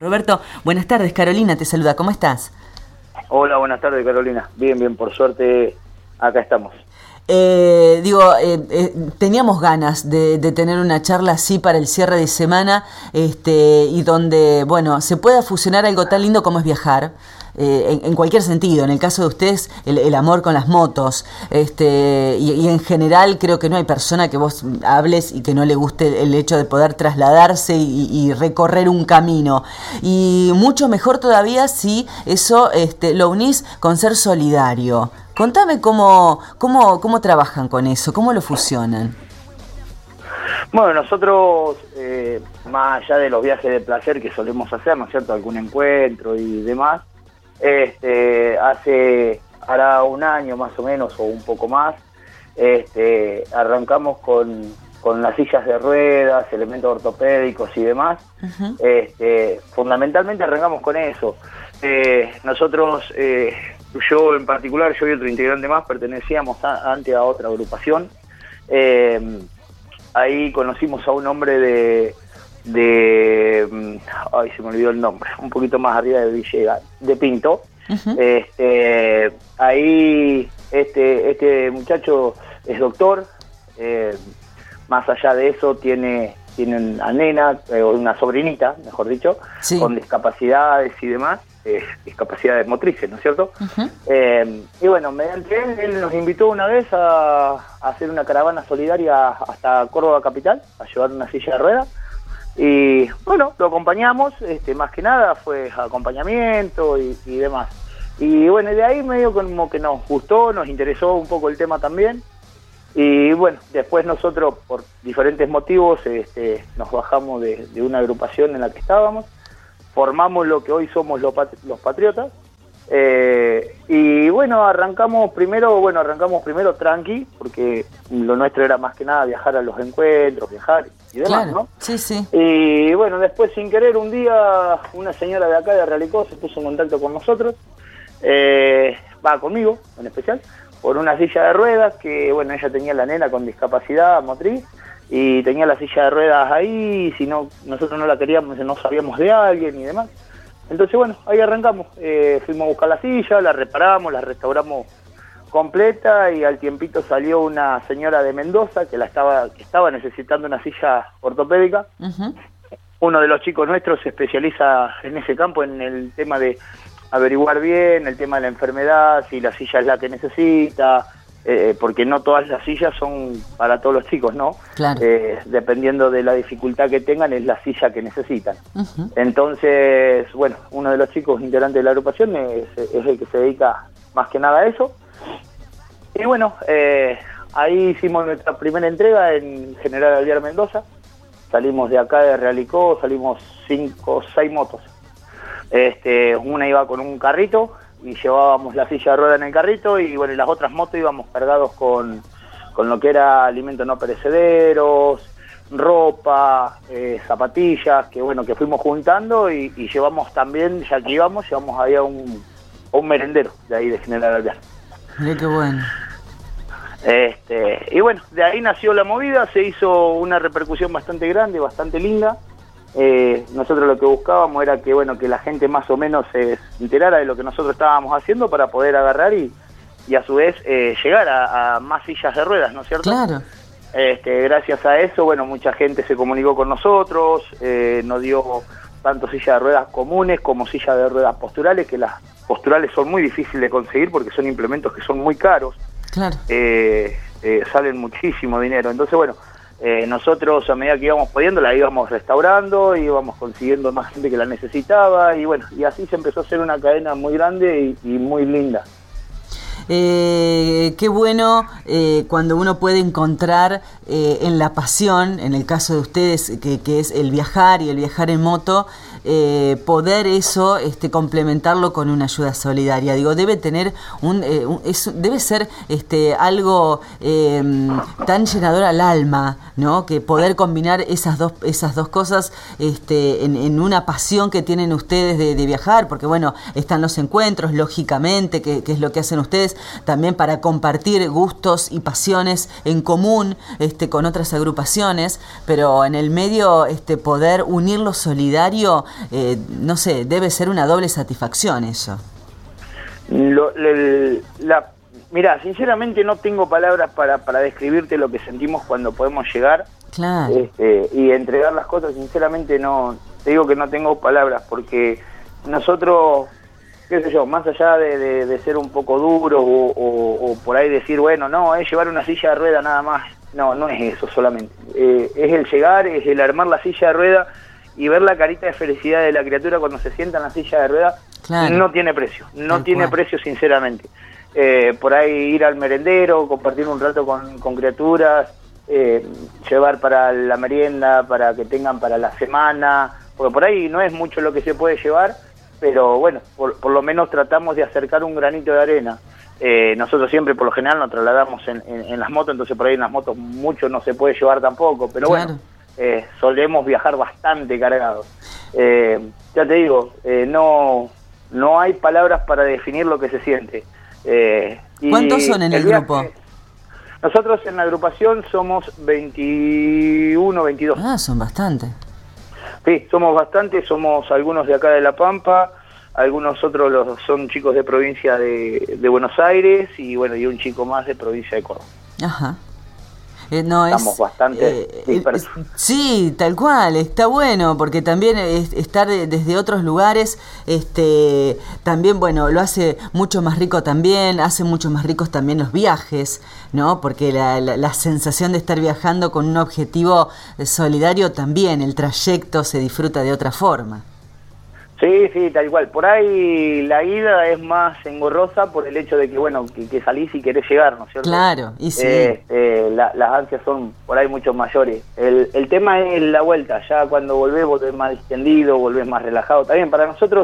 Roberto, buenas tardes, Carolina te saluda, ¿cómo estás? Hola, buenas tardes, Carolina. Bien, por suerte acá estamos. Teníamos ganas de tener una charla así para el cierre de semana, y donde, bueno, se pueda fusionar algo tan lindo como es viajar, en cualquier sentido. En el caso de ustedes, el amor con las motos, y en general creo que no hay persona que vos hables y que no le guste el hecho de poder trasladarse y recorrer un camino. Y mucho mejor todavía si eso lo unís con ser solidario. Contame cómo trabajan con eso, cómo lo fusionan. Bueno, nosotros, más allá de los viajes de placer que solemos hacer, ¿no es cierto?, algún encuentro y demás, hará un año más o menos, o un poco más, arrancamos con las sillas de ruedas, elementos ortopédicos y demás. Uh-huh. Fundamentalmente arrancamos con eso. Nosotros, yo en particular, yo y otro integrante más, pertenecíamos antes a otra agrupación. Ahí conocimos a un hombre ay, se me olvidó el nombre, un poquito más arriba de Villegas, de Pinto. Uh-huh. Ahí este muchacho es doctor. Más allá de eso tiene una nena, una sobrinita, mejor dicho, sí, con discapacidades y demás, discapacidades motrices, ¿no es cierto? Uh-huh. Y bueno, mediante él nos invitó una vez a hacer una caravana solidaria hasta Córdoba capital, a llevar una silla de ruedas. Y bueno, lo acompañamos, más que nada fue acompañamiento y demás. Y bueno, de ahí medio como que nos gustó, nos interesó un poco el tema también. Y bueno, después nosotros por diferentes motivos nos bajamos de una agrupación en la que estábamos, formamos lo que hoy somos los Patriotas. Y bueno, arrancamos primero tranqui, porque lo nuestro era más que nada viajar a los encuentros, viajar y demás, claro, ¿no? Sí, sí. Y bueno, después sin querer un día una señora de acá de Realicó se puso en contacto con nosotros, conmigo en especial, por una silla de ruedas que, bueno, ella tenía la nena con discapacidad motriz y tenía la silla de ruedas ahí, si no, nosotros no la queríamos, no sabíamos de alguien y demás. Entonces, bueno, ahí arrancamos, fuimos a buscar la silla, la reparamos, la restauramos completa y al tiempito salió una señora de Mendoza que estaba necesitando una silla ortopédica. Uh-huh. Uno de los chicos nuestros se especializa en ese campo, en el tema de averiguar bien el tema de la enfermedad, si la silla es la que necesita, porque no todas las sillas son para todos los chicos, ¿no? Claro. Dependiendo de la dificultad que tengan, es la silla que necesitan. Uh-huh. Entonces, bueno, uno de los chicos integrantes de la agrupación es el que se dedica más que nada a eso. Y bueno, ahí hicimos nuestra primera entrega en General Alvear Mendoza. Salimos de acá de Realicó, salimos 5 o 6 motos. Una iba con un carrito y llevábamos la silla de rueda en el carrito, y bueno, y las otras motos íbamos cargados con lo que era alimentos no perecederos, ropa, zapatillas, que bueno, que fuimos juntando y llevamos también, ya que llevamos ahí a un merendero de ahí de General Alvear. Mira qué bueno. Y bueno, de ahí nació la movida, se hizo una repercusión bastante grande, bastante linda. Nosotros lo que buscábamos era que bueno, que la gente más o menos se enterara de lo que nosotros estábamos haciendo para poder agarrar y a su vez llegar a más sillas de ruedas, ¿no es cierto? Claro. Gracias a eso, bueno, mucha gente se comunicó con nosotros, nos dio tanto sillas de ruedas comunes como sillas de ruedas posturales, que las posturales son muy difíciles de conseguir porque son implementos que son muy caros. Claro. Salen muchísimo dinero. Entonces, bueno, nosotros a medida que íbamos pudiendo la íbamos restaurando, íbamos consiguiendo más gente que la necesitaba y bueno, y así se empezó a hacer una cadena muy grande y muy linda. Qué bueno cuando uno puede encontrar en la pasión, en el caso de ustedes, que es el viajar y el viajar en moto, poder eso complementarlo con una ayuda solidaria. Digo, debe tener debe ser algo tan llenador al alma, ¿no? Que poder combinar esas dos cosas en una pasión que tienen ustedes de viajar, porque bueno, están los encuentros, lógicamente, que es lo que hacen ustedes, ustedes, también para compartir gustos y pasiones en común con otras agrupaciones, pero en el medio poder unir lo solidario, no sé, debe ser una doble satisfacción eso. Mira, sinceramente no tengo palabras para describirte lo que sentimos cuando podemos llegar. Claro. Y entregar las cosas. Sinceramente no, te digo que no tengo palabras, porque nosotros, qué sé yo, más allá de ser un poco duros o por ahí decir, bueno, no, es llevar una silla de rueda nada más. No es eso solamente. Es el llegar, es el armar la silla de rueda y ver la carita de felicidad de la criatura cuando se sienta en la silla de rueda. Claro. No tiene precio, no tiene precio, sinceramente. Por ahí ir al merendero, compartir un rato con criaturas, llevar para la merienda, para que tengan para la semana, porque por ahí no es mucho lo que se puede llevar, pero bueno, por lo menos tratamos de acercar un granito de arena. Nosotros siempre por lo general nos trasladamos en las motos, entonces por ahí en las motos mucho no se puede llevar tampoco, pero claro. Bueno, solemos viajar bastante cargados. Ya te digo, no hay palabras para definir lo que se siente. ¿Cuántos son en el grupo? Nosotros en la agrupación somos 21, 22. Ah, son bastantes. Sí, somos bastantes, somos algunos de acá de La Pampa, algunos otros son chicos de provincia de Buenos Aires y bueno, y un chico más de provincia de Córdoba. Ajá. Estamos bastante dispersos. Sí, tal cual, está bueno, porque también estar desde otros lugares, también, bueno, lo hace mucho más rico también, hace mucho más ricos también los viajes, ¿no? Porque la sensación de estar viajando con un objetivo solidario también, el trayecto se disfruta de otra forma. Sí, tal cual. Por ahí la ida es más engorrosa por el hecho de que, bueno, que salís y querés llegar, ¿no es cierto? Claro, y sí. Las ansias son por ahí mucho mayores. El tema es la vuelta. Ya cuando volvés más distendido, volvés más relajado. También para nosotros,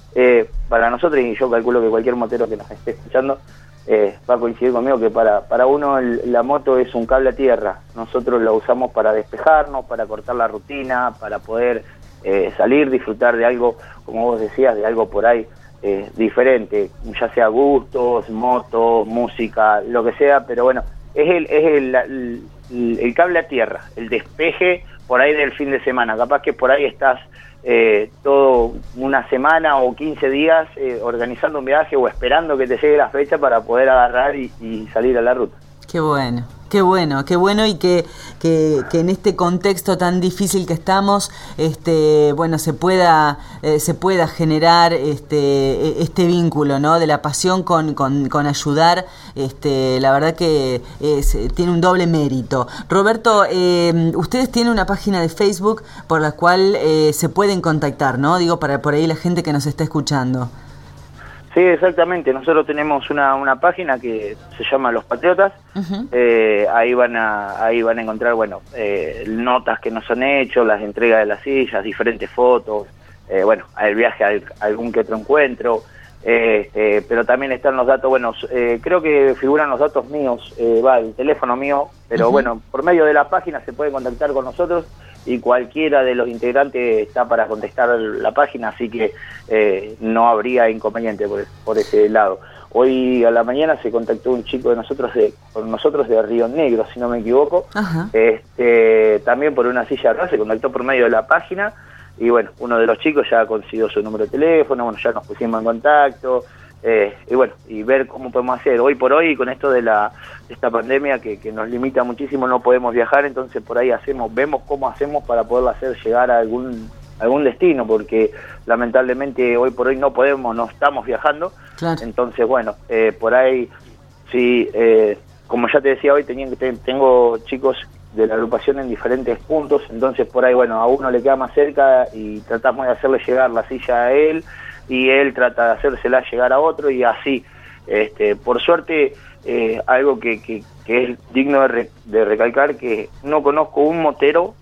y yo calculo que cualquier motero que nos esté escuchando va a coincidir conmigo, que para uno la moto es un cable a tierra. Nosotros la usamos para despejarnos, para cortar la rutina, para poder salir, disfrutar de algo, como vos decías, de algo por ahí diferente, ya sea gustos, motos, música, lo que sea, pero bueno, es el cable a tierra, el despeje por ahí del fin de semana. Capaz que por ahí estás todo una semana o 15 días organizando un viaje o esperando que te llegue la fecha para poder agarrar y salir a la ruta. Qué bueno. Y que en este contexto tan difícil que estamos, bueno, se pueda generar este vínculo, ¿no? De la pasión con ayudar, la verdad que tiene un doble mérito. Roberto, ustedes tienen una página de Facebook por la cual se pueden contactar, ¿no? Digo, para por ahí la gente que nos está escuchando. Sí, exactamente. Nosotros tenemos una página que se llama Los Patriotas. Uh-huh. Ahí van a encontrar, bueno, notas que nos han hecho, las entregas de las sillas, diferentes fotos, bueno, el viaje a algún que otro encuentro, pero también están los datos, bueno, creo que figuran los datos míos, el teléfono mío, pero uh-huh. Bueno, por medio de la página se puede contactar con nosotros y cualquiera de los integrantes está para contestar la página, así que no habría inconveniente por ese lado. Hoy a la mañana se contactó un chico con nosotros de Río Negro, si no me equivoco. Ajá. También por una silla de ruedas, se contactó por medio de la página y bueno, uno de los chicos ya consiguió su número de teléfono, bueno, ya nos pusimos en contacto. Y bueno, y ver cómo podemos hacer. Hoy por hoy, con esto de esta pandemia que nos limita muchísimo, no podemos viajar, entonces por ahí vemos cómo hacemos para poderlo hacer llegar a algún destino, porque lamentablemente hoy por hoy no estamos viajando. Claro. Entonces bueno, por ahí, sí, como ya te decía hoy, tengo chicos de la agrupación en diferentes puntos, entonces por ahí, bueno, a uno le queda más cerca y tratamos de hacerle llegar la silla a él, y él trata de hacérsela llegar a otro y así. Por suerte, algo que es digno de recalcar, que no conozco un motero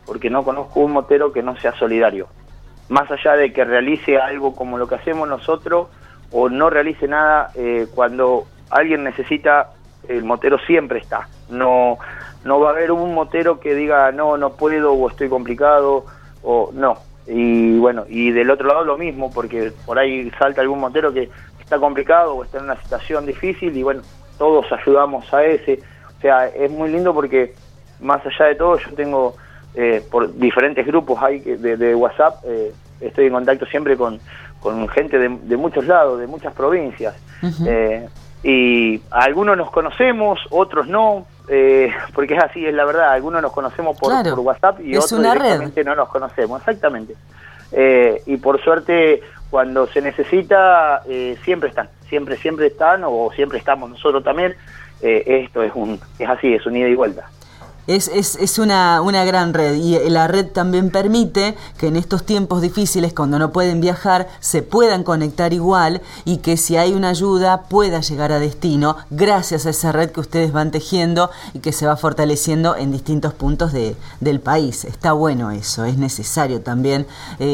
que no sea solidario. Más allá de que realice algo como lo que hacemos nosotros o no realice nada, cuando alguien necesita, el motero siempre está. No va a haber un motero que diga no puedo o estoy complicado o no. Y bueno, y del otro lado lo mismo, porque por ahí salta algún motero que está complicado o está en una situación difícil y bueno, todos ayudamos a ese. O sea, es muy lindo porque más allá de todo yo tengo por diferentes grupos ahí de WhatsApp, estoy en contacto siempre con gente de muchos lados, de muchas provincias. Uh-huh. Y algunos nos conocemos, otros no, porque es así, es la verdad, algunos nos conocemos por WhatsApp y otros directamente no nos conocemos, exactamente. Y por suerte, cuando se necesita, siempre están, siempre están, o siempre estamos nosotros también. Esto es así, es un ida y vuelta. Es una gran red, y la red también permite que en estos tiempos difíciles, cuando no pueden viajar, se puedan conectar igual, y que si hay una ayuda pueda llegar a destino gracias a esa red que ustedes van tejiendo y que se va fortaleciendo en distintos puntos del país. Está bueno eso, es necesario también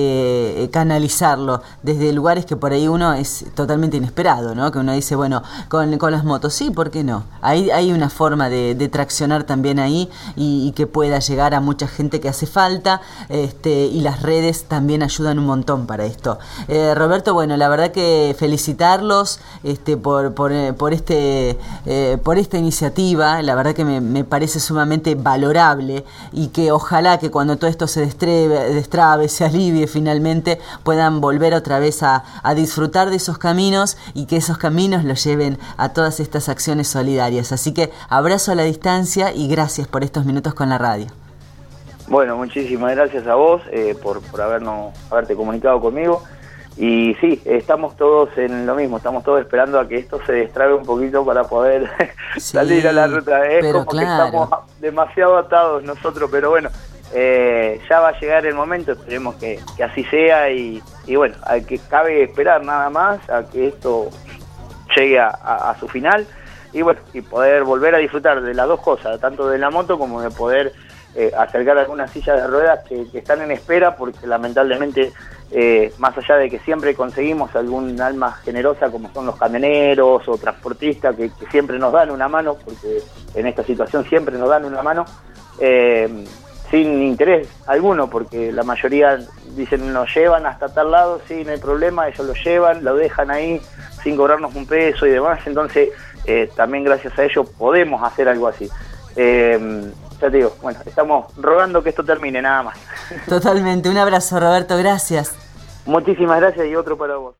canalizarlo desde lugares que por ahí uno es totalmente inesperado, ¿no? Que uno dice, bueno, con las motos, sí, ¿por qué no? Hay una forma de traccionar también ahí, y que pueda llegar a mucha gente que hace falta, y las redes también ayudan un montón para esto. Roberto, bueno, la verdad que felicitarlos por esta iniciativa, la verdad que me parece sumamente valorable, y que ojalá que cuando todo esto se destrabe, se alivie finalmente, puedan volver otra vez a disfrutar de esos caminos, y que esos caminos los lleven a todas estas acciones solidarias. Así que abrazo a la distancia y gracias por estos minutos con la radio. Bueno, muchísimas gracias a vos por haberte comunicado conmigo. Y sí, estamos todos en lo mismo, estamos todos esperando a que esto se destrabe un poquito para poder salir a la ruta. Es como que estamos demasiado atados nosotros, pero bueno, ya va a llegar el momento, esperemos que así sea, y bueno, hay que cabe esperar nada más a que esto llegue a su final. Y bueno, y poder volver a disfrutar de las dos cosas, tanto de la moto como de poder acercar algunas sillas de ruedas que están en espera, porque lamentablemente, más allá de que siempre conseguimos algún alma generosa, como son los camioneros o transportistas, que siempre nos dan una mano, porque en esta situación siempre nos dan una mano, sin interés alguno, porque la mayoría dicen, nos llevan hasta tal lado, sí, no hay problema, ellos lo llevan, lo dejan ahí sin cobrarnos un peso y demás. Entonces también gracias a ellos podemos hacer algo así. Ya te digo, bueno, estamos rogando que esto termine, nada más. Totalmente, un abrazo, Roberto, gracias. Muchísimas gracias, y otro para vos.